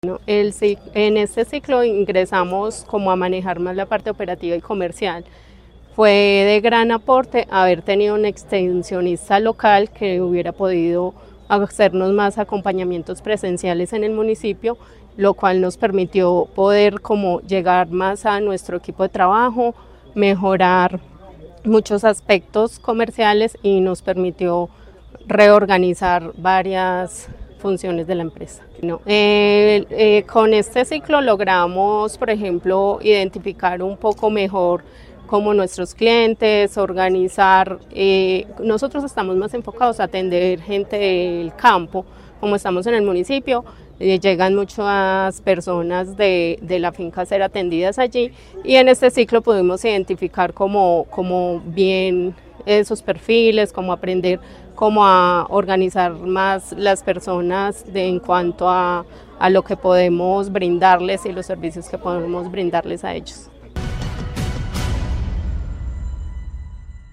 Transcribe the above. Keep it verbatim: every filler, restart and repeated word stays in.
Bueno, el, en este ciclo ingresamos como a manejar más la parte operativa y comercial. Fue de gran aporte haber tenido un extensionista local que hubiera podido hacernos más acompañamientos presenciales en el municipio, lo cual nos permitió poder como llegar más a nuestro equipo de trabajo, mejorar muchos aspectos comerciales y nos permitió reorganizar varias funciones de la empresa. No, eh, eh, con este ciclo logramos, por ejemplo, identificar un poco mejor como nuestros clientes, organizar, eh, nosotros estamos más enfocados a atender gente del campo, como estamos en el municipio, eh, llegan muchas personas de, de la finca a ser atendidas allí y en este ciclo pudimos identificar como, como bien esos perfiles, cómo aprender cómo a organizar más las personas de, en cuanto a, a lo que podemos brindarles y los servicios que podemos brindarles a ellos.